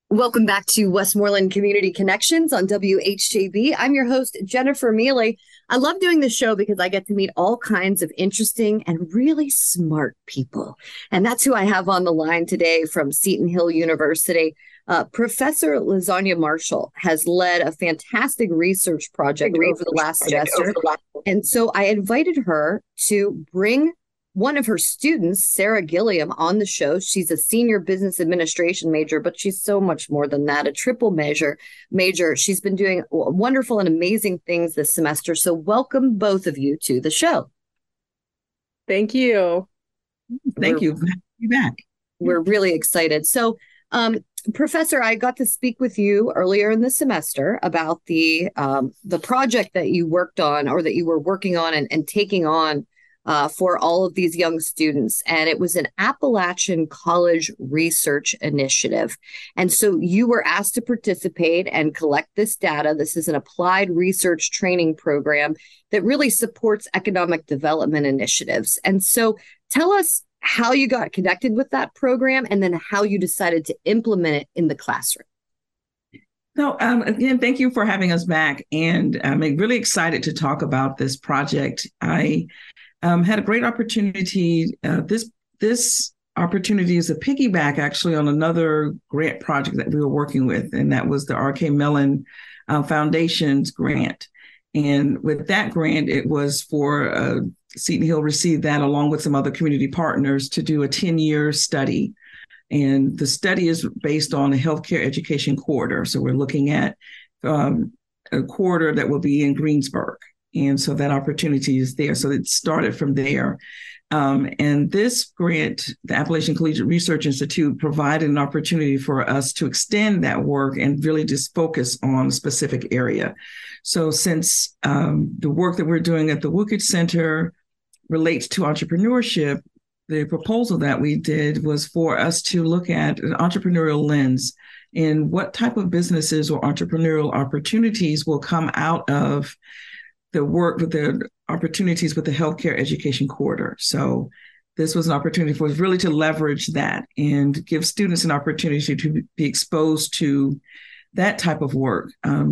Welcome back to Westmoreland Community Connections on WHJB. I'm your host, Jennifer Mealy. I love doing this show because I get to meet all kinds of interesting and really smart people. And that's who I have on the line today from Seton Hill University. Professor Lasagna Marshall has led a fantastic research project over the last semester. And so I invited her to bring one of her students, Sarah Gilliam, on the show. She's a senior business administration major, but she's so much more than that, a triple major. She's been doing wonderful and amazing things this semester. So welcome both of you to the show. Thank you. Thank you. Glad to be back. We're really excited. So, Professor, I got to speak with you earlier in the semester about the project that you worked on, or that you were working on and taking on for all of these young students. And it was an Appalachian College Research Initiative. And so you were asked to participate and collect this data. This is an applied research training program that really supports economic development initiatives. And so tell us how you got connected with that program and then how you decided to implement it in the classroom. So again, thank you for having us back. And I'm really excited to talk about this project. I had a great opportunity. This opportunity is a piggyback actually on another grant project that we were working with, and that was the R.K. Mellon Foundation's grant. And with that grant, it was for Seton Hill received that along with some other community partners to do a 10-year study. And the study is based on a healthcare education corridor. So we're looking at a corridor that will be in Greensburg. And so that opportunity is there. So it started from there. And this grant, the Appalachian Collegiate Research Institute, provided an opportunity for us to extend that work and really just focus on a specific area. So since the work that we're doing at the Wookage Center relates to entrepreneurship, the proposal that we did was for us to look at an entrepreneurial lens and what type of businesses or entrepreneurial opportunities will come out of the work with the opportunities with the healthcare education corridor. So this was an opportunity for us really to leverage that and give students an opportunity to be exposed to that type of work.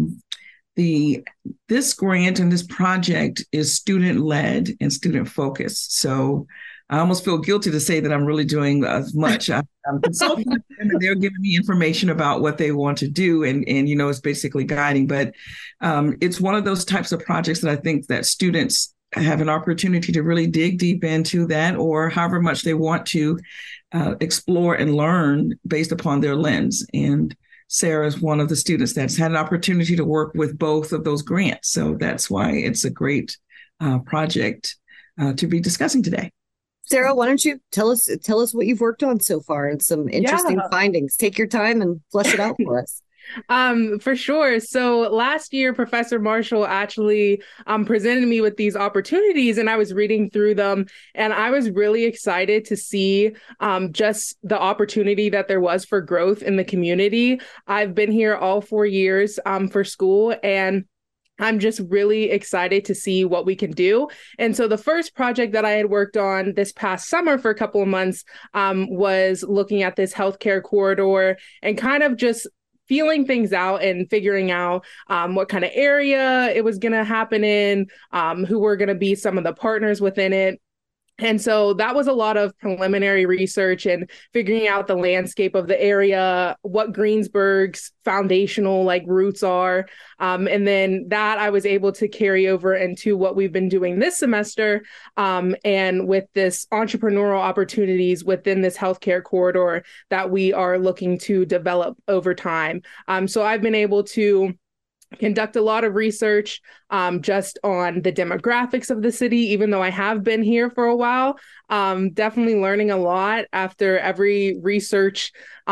This grant and this project is student-led and student-focused. So I almost feel guilty to say that I'm really doing as much. I'm consulting with them and they're giving me information about what they want to do. And it's basically guiding. But it's one of those types of projects that I think that students have an opportunity to really dig deep into that, or however much they want to explore and learn based upon their lens. And Sarah is one of the students that's had an opportunity to work with both of those grants. So that's why it's a great project to be discussing today. Sarah, why don't you tell us what you've worked on so far and some interesting findings. Take your time and flesh it out for us. For sure. So last year, Professor Marshall actually presented me with these opportunities, and I was reading through them, and I was really excited to see just the opportunity that there was for growth in the community. I've been here all 4 years for school, and I'm just really excited to see what we can do. And so the first project that I had worked on this past summer for a couple of months was looking at this healthcare corridor and kind of just feeling things out and figuring out what kind of area it was going to happen in, who were going to be some of the partners within it. And so that was a lot of preliminary research and figuring out the landscape of the area, what Greensburg's foundational roots are. And then that I was able to carry over into what we've been doing this semester. And with this entrepreneurial opportunities within this healthcare corridor that we are looking to develop over time. So I've been able to conduct a lot of research just on the demographics of the city, even though I have been here for a while. Definitely learning a lot after every research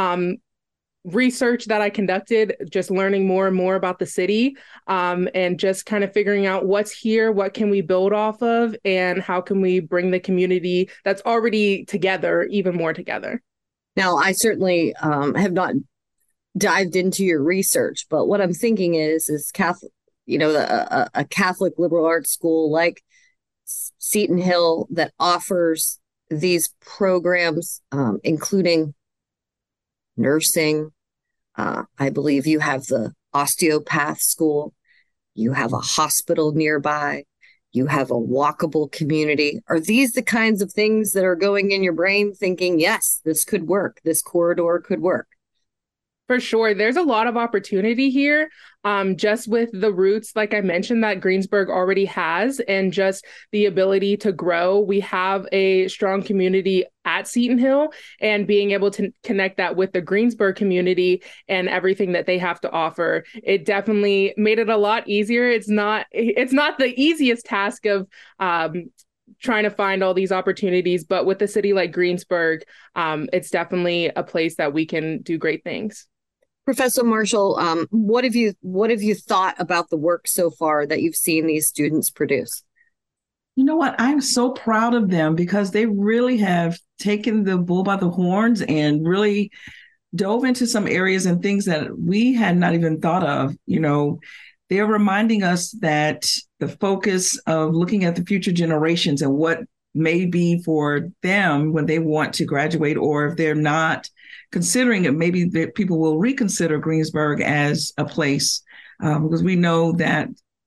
that I conducted, just learning more and more about the city, and just kind of figuring out what's here, what can we build off of, and how can we bring the community that's already together even more together. Now, I certainly have not dived into your research, but what I'm thinking is Catholic, a Catholic liberal arts school like Seton Hill that offers these programs, including nursing, I believe you have the osteopath school. You have a hospital nearby. You have a walkable community. Are these the kinds of things that are going in your brain thinking, yes, this could work. This corridor could work? For sure. There's a lot of opportunity here, just with the roots, like I mentioned, that Greensburg already has, and just the ability to grow. We have a strong community at Seton Hill, and being able to connect that with the Greensburg community and everything that they have to offer, it definitely made it a lot easier. It's not the easiest task of trying to find all these opportunities, but with a city like Greensburg, it's definitely a place that we can do great things. Professor Marshall, what have you thought about the work so far that you've seen these students produce? You know what? I'm so proud of them because they really have taken the bull by the horns and really dove into some areas and things that we had not even thought of. They're reminding us that the focus of looking at the future generations and what may be for them when they want to graduate, or if they're not considering it, maybe that people will reconsider Greensburg as a place, because we know that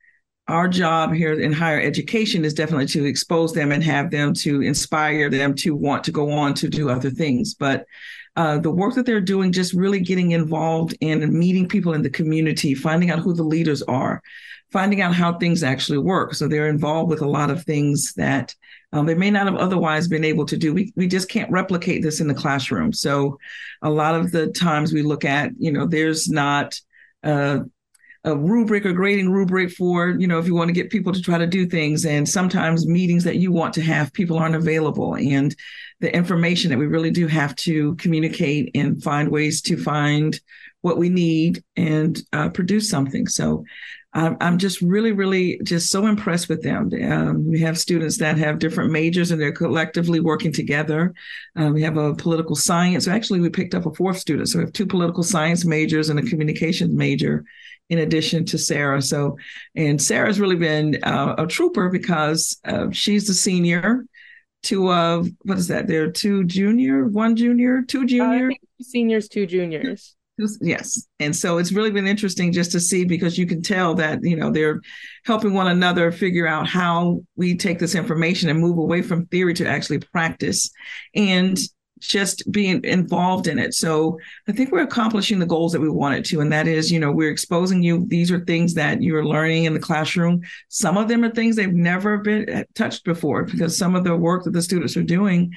our job here in higher education is definitely to expose them and have them, to inspire them to want to go on to do other things. But the work that they're doing, just really getting involved in meeting people in the community, finding out who the leaders are, finding out how things actually work. So they're involved with a lot of things that they may not have otherwise been able to do. We just can't replicate this in the classroom. So a lot of the times we look at, there's not a rubric or grading rubric for, if you want to get people to try to do things. And sometimes meetings that you want to have, people aren't available. And the information that we really do have to communicate and find ways to find what we need and produce something. So I'm just really, really just so impressed with them. We have students that have different majors and they're collectively working together. We have a political science. Actually, we picked up a fourth student. So we have 2 political science majors and a communications major in addition to Sarah. And Sarah's really been a trooper because she's the senior. What is that? There are 2 junior, 1 junior, 2 junior. I think 2 seniors, 2 juniors. Yes. And so it's really been interesting just to see, because you can tell that, they're helping one another figure out how we take this information and move away from theory to actually practice and just being involved in it. So I think we're accomplishing the goals that we wanted to. And that is, we're exposing you. These are things that you're learning in the classroom. Some of them are things they've never been touched before, because some of the work that the students are doing,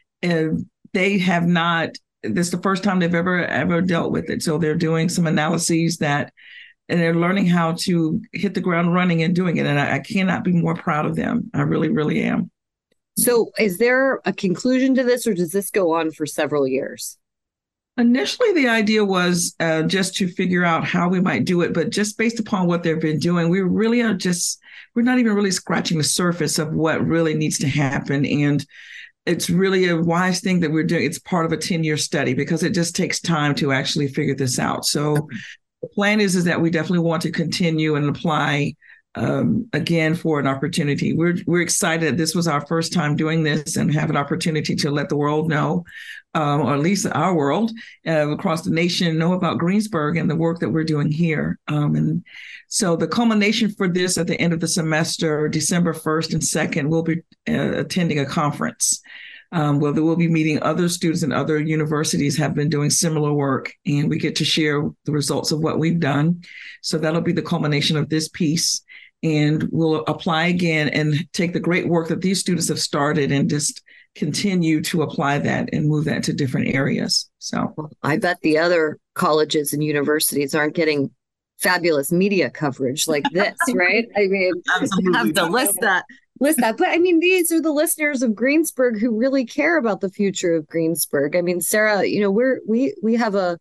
they have not. This is the first time they've ever dealt with it. So they're doing some analyses and they're learning how to hit the ground running and doing it. And I cannot be more proud of them. I really, really am. So is there a conclusion to this, or does this go on for several years? Initially, the idea was just to figure out how we might do it, but just based upon what they've been doing, we're not even really scratching the surface of what really needs to happen. And it's really a wise thing that we're doing. It's part of a 10-year study because it just takes time to actually figure this out. So the plan is that we definitely want to continue and apply again for an opportunity. We're excited. This was our first time doing this and have an opportunity to let the world know, or at least our world across the nation, know about Greensburg and the work that we're doing here. And so the culmination for this at the end of the semester, December 1st and 2nd, we'll be attending a conference where we'll be meeting other students and other universities have been doing similar work, and we get to share the results of what we've done. So that'll be the culmination of this piece. And we'll apply again and take the great work that these students have started and just continue to apply that and move that to different areas. So I bet the other colleges and universities aren't getting fabulous media coverage like this, right? I mean, you have to list that. But I mean, these are the listeners of Greensburg who really care about the future of Greensburg. I mean, Sarah, we have a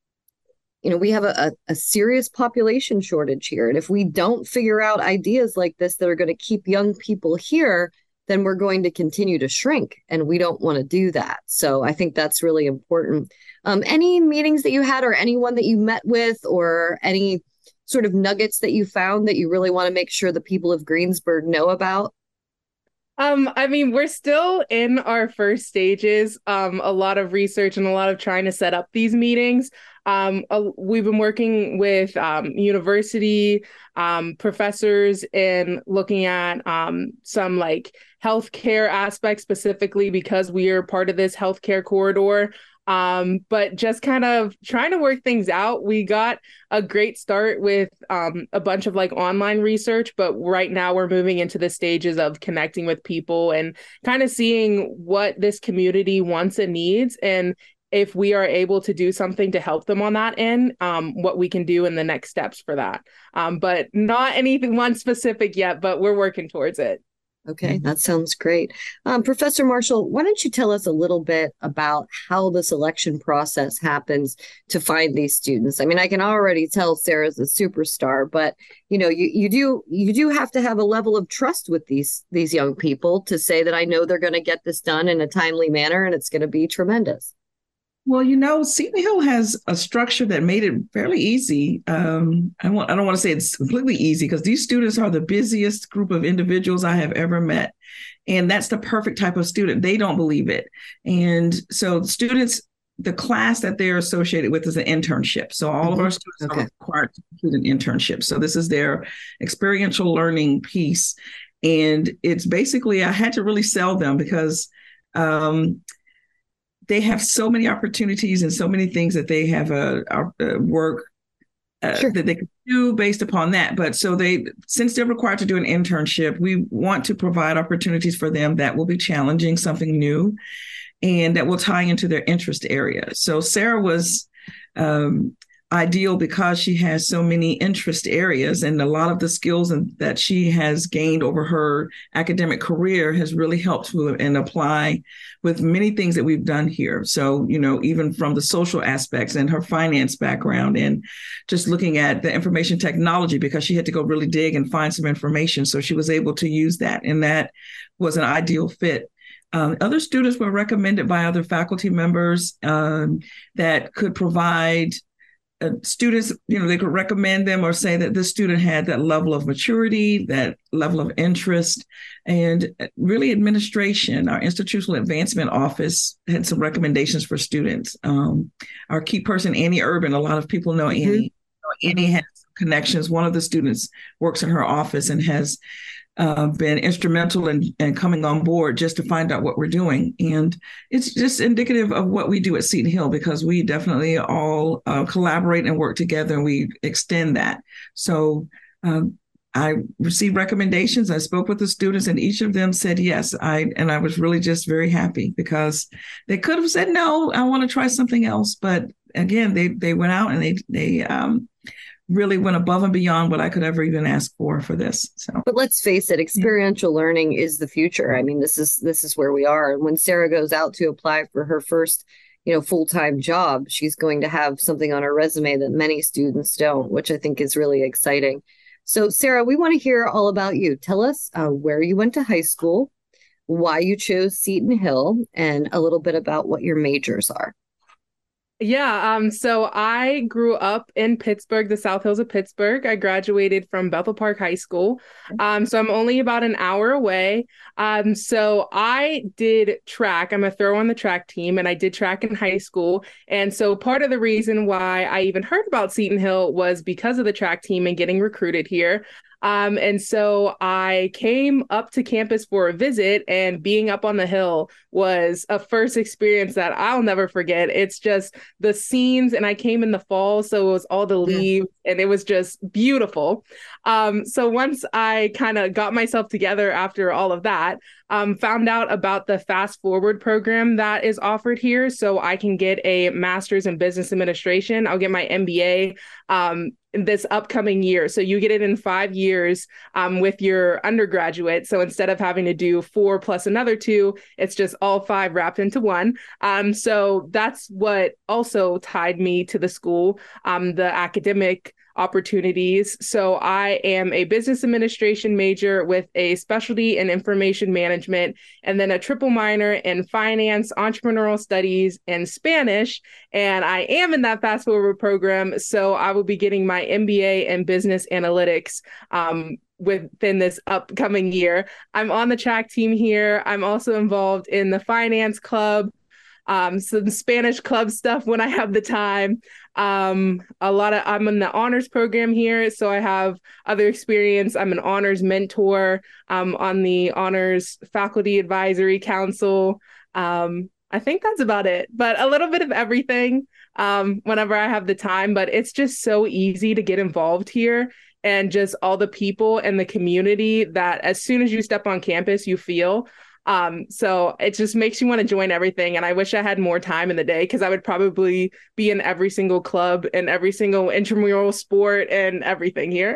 serious population shortage here. And if we don't figure out ideas like this that are going to keep young people here, then we're going to continue to shrink. And we don't want to do that. So I think that's really important. Any meetings that you had, or anyone that you met with, or any sort of nuggets that you found that you really want to make sure the people of Greensburg know about? I mean, we're still in our first stages, a lot of research and a lot of trying to set up these meetings. We've been working with university professors in looking at some like healthcare aspects specifically because we are part of this healthcare corridor. But just kind of trying to work things out. We got a great start with a bunch of like online research, but right now we're moving into the stages of connecting with people and kind of seeing what this community wants and needs. And if we are able to do something to help them on that end, what we can do in the next steps for that. But not anything one specific yet, but we're working towards it. Okay, that sounds great. Professor Marshall, why don't you tell us a little bit about how the selection process happens to find these students? I mean, I can already tell Sarah's a superstar, but you do have to have a level of trust with these young people to say that I know they're going to get this done in a timely manner and it's going to be tremendous. Well, Seton Hill has a structure that made it fairly easy. I don't want to say it's completely easy because these students are the busiest group of individuals I have ever met. And that's the perfect type of student. They don't believe it. And so the class that they're associated with is an internship. So all of our students are required to complete an internship. So this is their experiential learning piece. And it's basically, I had to really sell them because they have so many opportunities and so many things that they have work that they can do based upon that. But since they're required to do an internship, we want to provide opportunities for them that will be challenging, something new, and that will tie into their interest area. So Sarah was ideal because she has so many interest areas, and a lot of the skills that she has gained over her academic career has really helped and apply with many things that we've done here. So, even from the social aspects and her finance background and just looking at the information technology, because she had to go really dig and find some information. So she was able to use that, and that was an ideal fit. Other students were recommended by other faculty members that could provide students, they could recommend them or say that this student had that level of maturity, that level of interest, and really administration. Our institutional advancement office had some recommendations for students. Our key person, Annie Urban, a lot of people know Annie. Annie has connections. One of the students works in her office and has been instrumental in coming on board just to find out what we're doing. And it's just indicative of what we do at Seton Hill, because we definitely all collaborate and work together, and we extend that. So I received recommendations. I spoke with the students, and each of them said yes. I was really just very happy, because they could have said, no, I want to try something else. But again, they went out and they really went above and beyond what I could ever even ask for this. So, but let's face it, experiential learning is the future. I mean, this is where we are. And when Sarah goes out to apply for her first, full-time job, she's going to have something on her resume that many students don't, which I think is really exciting. So, Sarah, we want to hear all about you. Tell us where you went to high school, why you chose Seton Hill, and a little bit about what your majors are. Yeah, so I grew up in Pittsburgh, the South Hills of Pittsburgh. I graduated from Bethel Park High School. So I'm only about an hour away. So I did track. I'm a throw on the track team, and I did track in high school. And so part of the reason why I even heard about Seton Hill was because of the track team and getting recruited here. And so I came up to campus for a visit, and being up on the hill was a first experience that I'll never forget. It's just the scenes, and I came in the fall, so it was all the leaves, and it was just beautiful. So once I kind of got myself together after all of that, found out about the Fast Forward program that is offered here. So I can get a master's in business administration. I'll get my MBA this upcoming year. So you get it in 5 years with your undergraduate. So instead of having to do 4 plus another 2, it's just all 5 wrapped into one. So that's what also tied me to the school, the academic opportunities. So I am a business administration major with a specialty in information management, and then a triple minor in finance, entrepreneurial studies, and Spanish. And I am in that Fast Forward program. So I will be getting my MBA in business analytics within this upcoming year. I'm on the track team here. I'm also involved in the finance club. some Spanish club stuff when I have the time. I'm in the honors program here, so I have other experience. I'm an honors mentor. On the honors faculty advisory council. I think that's about it, but a little bit of everything whenever I have the time. But it's just so easy to get involved here, and just all the people and the community that as soon as you step on campus, you feel. So it just makes you want to join everything. And I wish I had more time in the day, because I would probably be in every single club and every single intramural sport and everything here.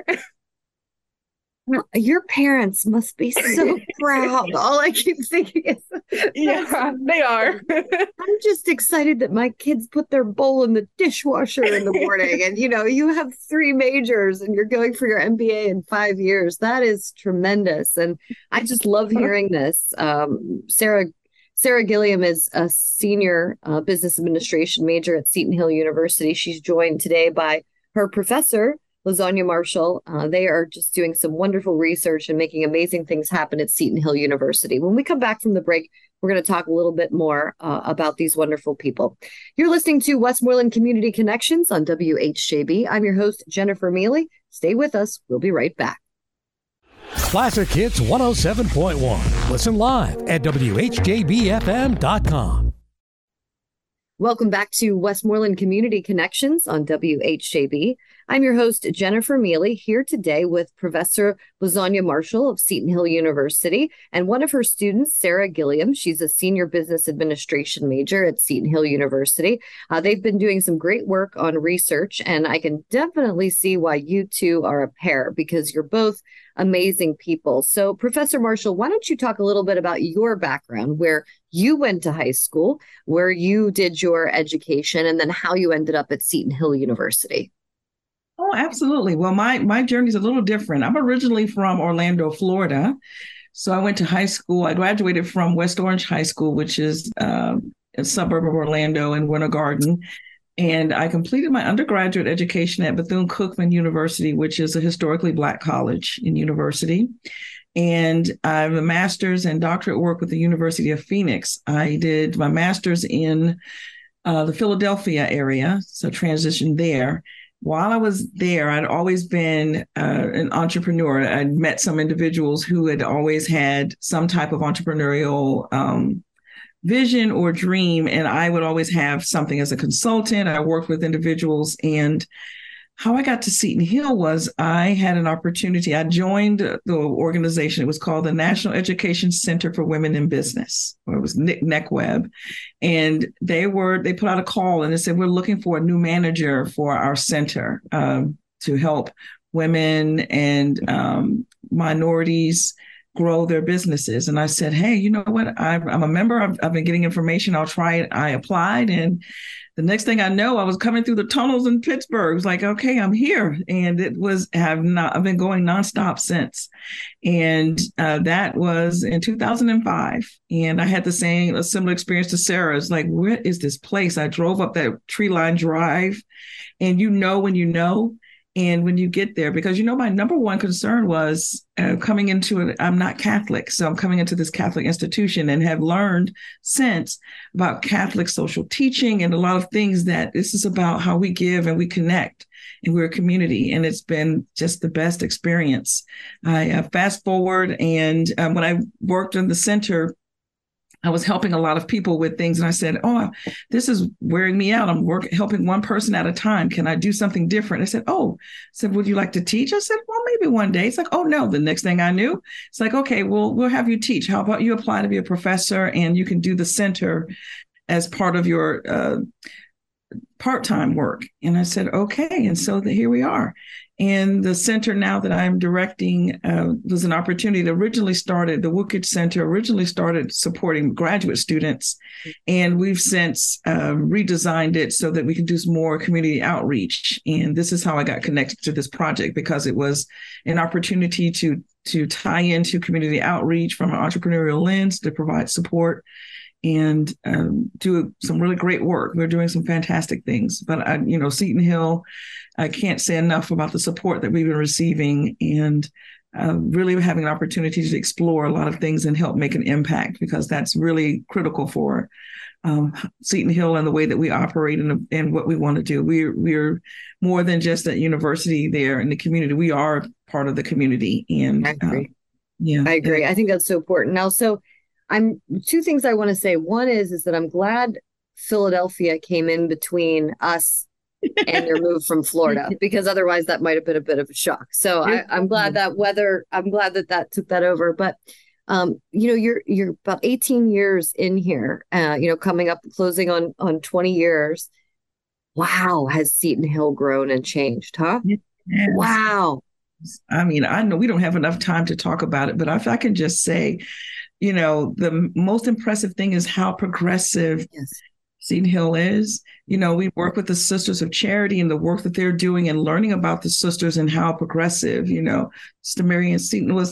Your parents must be so proud. All I keep thinking is, yeah, they are. I'm just excited that my kids put their bowl in the dishwasher in the morning. And, you have 3 majors and you're going for your MBA in 5 years. That is tremendous. And I just love hearing this. Sarah Gilliam is a senior business administration major at Seton Hill University. She's joined today by her professor, LaZonia Marshall. They are just doing some wonderful research and making amazing things happen at Seton Hill University. When we come back from the break, we're going to talk a little bit more about these wonderful people. You're listening to Westmoreland Community Connections on WHJB. I'm your host, Jennifer Mealy. Stay with us. We'll be right back. Classic Hits 107.1. Listen live at WHJBFM.com. Welcome back to Westmoreland Community Connections on WHJB. I'm your host, Jennifer Mealy, here today with Professor LaZonia Marshall of Seton Hill University and one of her students, Sarah Gilliam. She's a senior business administration major at Seton Hill University. They've been doing some great work on research, and I can definitely see why you two are a pair, because you're both amazing people. So, Professor Marshall, why don't you talk a little bit about your background, where you went to high school, where you did your education, and then how you ended up at Seton Hill University? Oh, absolutely. Well, my journey is a little different. I'm originally from Orlando, Florida. So I went to high school. I graduated from West Orange High School, which is a suburb of Orlando in Winter Garden. And I completed my undergraduate education at Bethune-Cookman University, which is a historically Black college and university. And I have a master's and doctorate work with the University of Phoenix. I did my master's in the Philadelphia area, so transitioned there. While I was there, I'd always been an entrepreneur. I'd met some individuals who had always had some type of entrepreneurial vision or dream, and I would always have something as a consultant. I worked with individuals, and how I got to Seton Hill was I had an opportunity. I joined the organization. It was called the National Education Center for Women in Business, or it was NECWEB. And they put out a call and they said, we're looking for a new manager for our center to help women and minorities grow their businesses. And I said, hey, you know what? I'm a member. I've been getting information. I'll try it. I applied, and the next thing I know, I was coming through the tunnels in Pittsburgh. It was like, okay, I'm here. And I've been going nonstop since. And that was in 2005. And I had a similar experience to Sarah. It's like, where is this place? I drove up that tree line drive, and when you know. And when you get there, because, my number one concern was coming into it, I'm not Catholic. So I'm coming into this Catholic institution and have learned since about Catholic social teaching and a lot of things that this is about how we give and we connect, and we're a community. And it's been just the best experience. I fast forward, and when I worked in the center, I was helping a lot of people with things. And I said, oh, this is wearing me out. I'm helping one person at a time. Can I do something different? I said, would you like to teach? I said, well, maybe one day. It's like, oh, no. The next thing I knew, it's like, okay, well, we'll have you teach. How about you apply to be a professor, and you can do the center as part of your part-time work. And I said, okay. And so here we are. And the center now that I'm directing was an opportunity that the Wookage Center originally started supporting graduate students. And we've since redesigned it so that we can do some more community outreach. And this is how I got connected to this project, because it was an opportunity to tie into community outreach from an entrepreneurial lens to provide support and do some really great work. We're doing some fantastic things. But, Seton Hill, I can't say enough about the support that we've been receiving. And really having an opportunity to explore a lot of things and help make an impact, because that's really critical for Seton Hill and the way that we operate and what we want to do. We're more than just a university there in the community. We are part of the community. And I agree. Yeah, I agree. I think that's so important. Now, so two things I want to say. One is that I'm glad Philadelphia came in between us and their move from Florida, because otherwise that might have been a bit of a shock. So I'm glad that took that over. But you're about 18 years in here, coming up, closing on 20 years. Wow. Has Seton Hill grown and changed, huh? Yes. Wow. I mean, I know we don't have enough time to talk about it, but if I can just say, the most impressive thing is how progressive Seton Hill is. We work with the Sisters of Charity and the work that they're doing and learning about the sisters and how progressive, Sister Marian Seton was,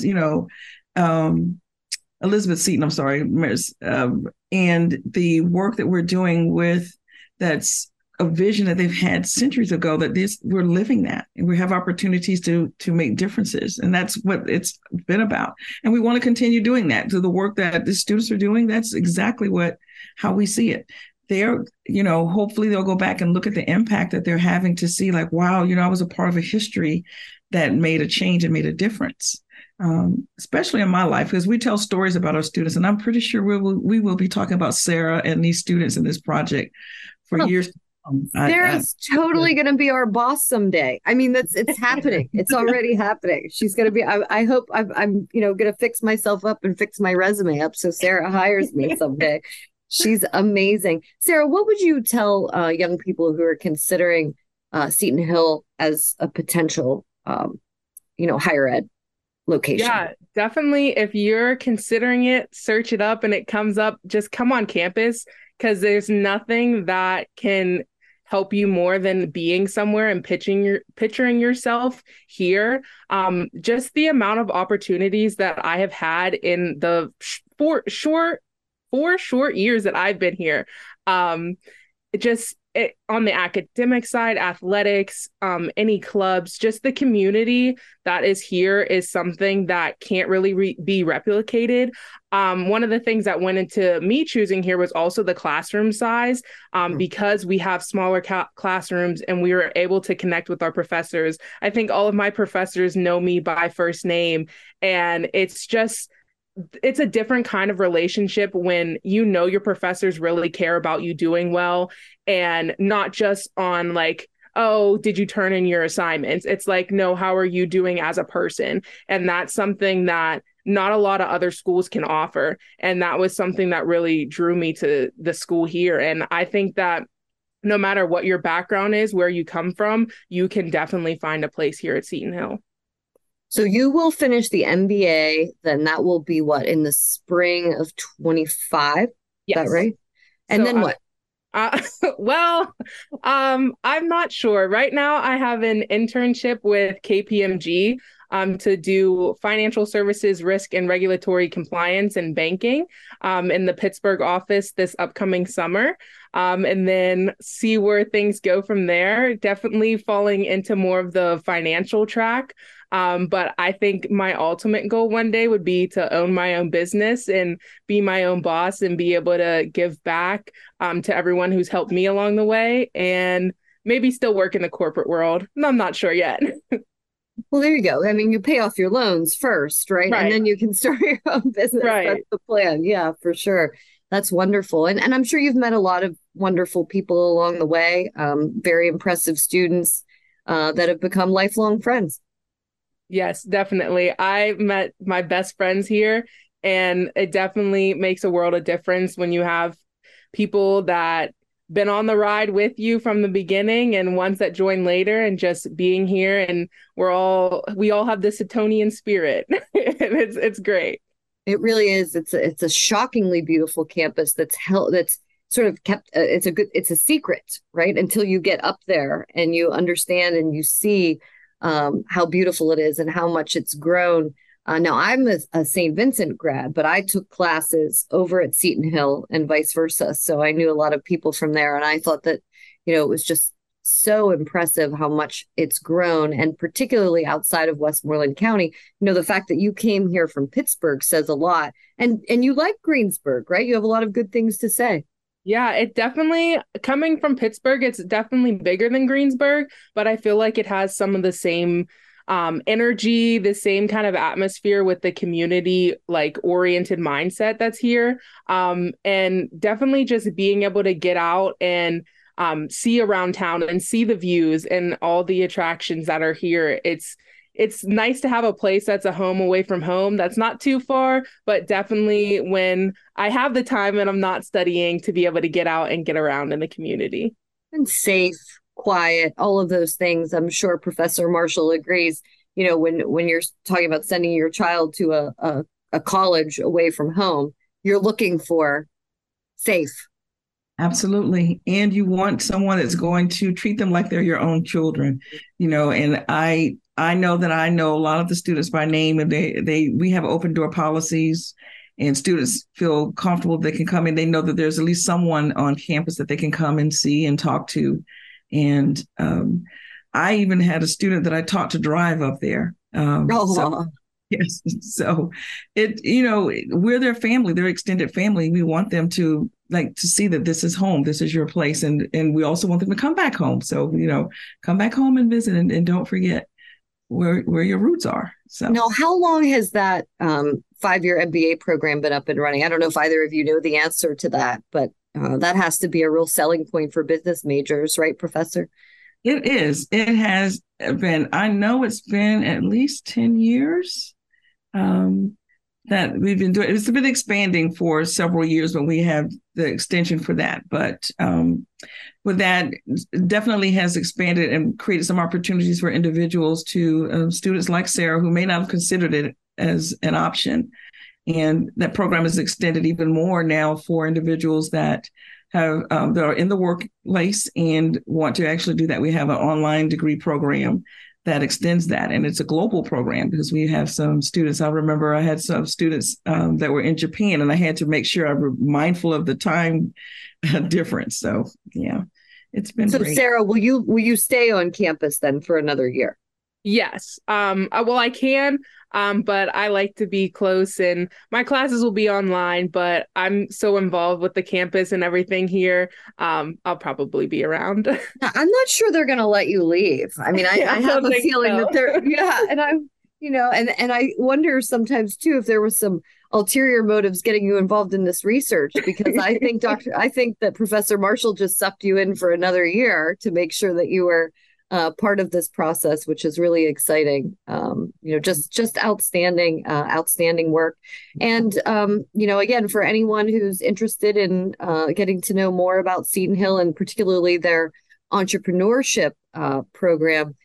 Elizabeth Seton, I'm sorry, and the work that we're doing with that's a vision that they've had centuries ago, that we're living that, and we have opportunities to make differences. And that's what it's been about. And we want to continue doing that. So the work that the students are doing, that's exactly how we see it. They're, hopefully they'll go back and look at the impact that they're having to see, like, wow, I was a part of a history that made a change and made a difference. Especially in my life, because we tell stories about our students, and I'm pretty sure we will be talking about Sarah and these students in this project for years. Sarah's totally going to be our boss someday. I mean, it's happening. It's already happening. She's going to be. I hope I'm going to fix myself up and fix my resume up so Sarah hires me someday. She's amazing. Sarah, what would you tell young people who are considering Seton Hill as a potential, higher ed location? Yeah, definitely. If you're considering it, search it up and it comes up, just come on campus, because there's nothing that can help you more than being somewhere and picturing yourself here. Just the amount of opportunities that I have had in the four short years that I've been here. On the academic side, athletics, any clubs, just the community that is here is something that can't really be replicated. One of the things that went into me choosing here was also the classroom size, because we have smaller classrooms and we were able to connect with our professors. I think all of my professors know me by first name, and it's a different kind of relationship when your professors really care about you doing well, and not just on like, oh, did you turn in your assignments? It's like, no, how are you doing as a person? And that's something that not a lot of other schools can offer. And that was something that really drew me to the school here. And I think that no matter what your background is, where you come from, you can definitely find a place here at Seton Hill. So you will finish the MBA, then that will be what, in the spring of 25? Yes. Is that right? And then what? I'm not sure. Right now, I have an internship with KPMG to do financial services, risk and regulatory compliance and banking in the Pittsburgh office this upcoming summer. And then see where things go from there. Definitely falling into more of the financial track. But I think my ultimate goal one day would be to own my own business and be my own boss and be able to give back to everyone who's helped me along the way, and maybe still work in the corporate world. I'm not sure yet. Well, there you go. I mean, you pay off your loans first, right? And then you can start your own business. Right. That's the plan. Yeah, for sure. That's wonderful. And I'm sure you've met a lot of wonderful people along the way, very impressive students that have become lifelong friends. Yes, definitely. I met my best friends here, and it definitely makes a world of difference when you have people that been on the ride with you from the beginning and ones that join later, and just being here, and we all have this Setonian spirit. And it's great. It really is. It's a shockingly beautiful campus that's sort of kept. It's a secret, right? Until you get up there and you understand and you see how beautiful it is and how much it's grown. Now, I'm a St. Vincent grad, but I took classes over at Seton Hill and vice versa. So I knew a lot of people from there. And I thought that, it was just so impressive how much it's grown, and particularly outside of Westmoreland County. The fact that you came here from Pittsburgh says a lot. And you like Greensburg, right? You have a lot of good things to say. Yeah, it definitely, coming from Pittsburgh, it's definitely bigger than Greensburg, but I feel like it has some of the same energy, the same kind of atmosphere with the community like oriented mindset that's here. And definitely just being able to get out and see around town and see the views and all the attractions that are here. It's nice to have a place that's a home away from home, that's not too far, but definitely when I have the time and I'm not studying, to be able to get out and get around in the community. And safe, quiet, all of those things. I'm sure Professor Marshall agrees. When you're talking about sending your child to a college away from home, you're looking for safe. Absolutely. And you want someone that's going to treat them like they're your own children, and I know that I know a lot of the students by name, and we have open door policies, and students feel comfortable. They can come in. They know that there's at least someone on campus that they can come and see and talk to. And I even had a student that I taught to drive up there. Yes. So we're their family, their extended family. We want them to see that this is home, this is your place. And we also want them to come back home. So, come back home and visit, and don't forget where your roots are. So now, how long has that 5-year MBA program been up and running? I don't know if either of you know the answer to that, but that has to be a real selling point for business majors, right, Professor? It is. It has been. I know it's been at least 10 years that we've been doing. It's been expanding for several years, but we have the extension for that. But with that, definitely has expanded and created some opportunities for individuals students like Sarah, who may not have considered it as an option. And that program is extended even more now for individuals that that are in the workplace and want to actually do that. We have an online degree program that extends that. And it's a global program because we have some students. I remember I had some students that were in Japan, and I had to make sure I was mindful of the time difference. So, yeah, it's been great. Sarah, will you stay on campus then for another year? Yes. Well, I can, but I like to be close, and my classes will be online, but I'm so involved with the campus and everything here. I'll probably be around. I'm not sure they're going to let you leave. I mean, I have a feeling that they're, and I'm, and I wonder sometimes too, if there was some ulterior motives getting you involved in this research, because I think that Professor Marshall just sucked you in for another year to make sure that you were part of this process, which is really exciting. Just outstanding work. And, again, for anyone who's interested in getting to know more about Seton Hill and particularly their entrepreneurship program,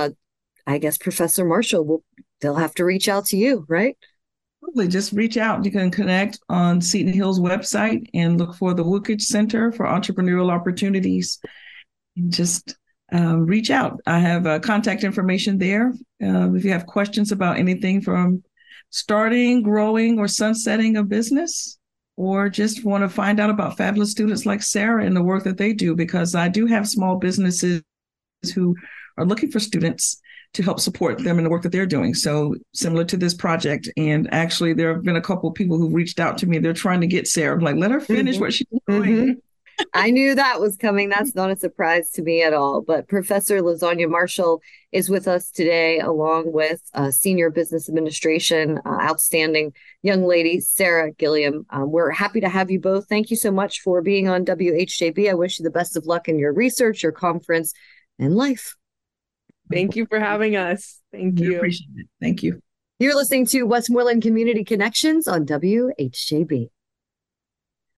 I guess Professor Marshall they'll have to reach out to you, right? Absolutely. Just reach out. You can connect on Seton Hill's website and look for the Wookage Center for Entrepreneurial Opportunities. And just reach out. I have contact information there. If you have questions about anything from starting, growing, or sunsetting a business, or just want to find out about fabulous students like Sarah and the work that they do, because I do have small businesses who are looking for students to help support them in the work that they're doing. So similar to this project. And actually, there have been a couple of people who've reached out to me. They're trying to get Sarah, like, let her finish what she's doing. Mm-hmm. I knew that was coming. That's not a surprise to me at all. But Professor LaZonya Marshall is with us today, along with Senior Business Administration, outstanding young lady, Sarah Gilliam. We're happy to have you both. Thank you so much for being on WHJB. I wish you the best of luck in your research, your conference, and life. Thank you for having us. Thank you. Appreciate it. Thank you. You're listening to Westmoreland Community Connections on WHJB.